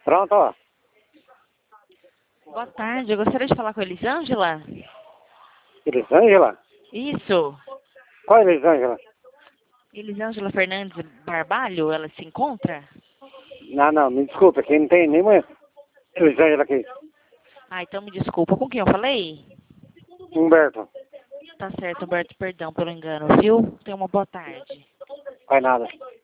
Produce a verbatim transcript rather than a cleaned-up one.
Pronto, ó. Boa tarde, eu gostaria de falar com a Elisângela. Elisângela? Isso. Qual é Elisângela? Elisângela Fernandes Barbalho, ela se encontra? Não, não, me desculpa, aqui não tem nenhuma Elisângela aqui. Ah, então me desculpa, com quem eu falei? Humberto. Tá certo, Humberto, perdão pelo engano, viu? Tenha uma boa tarde. Faz nada.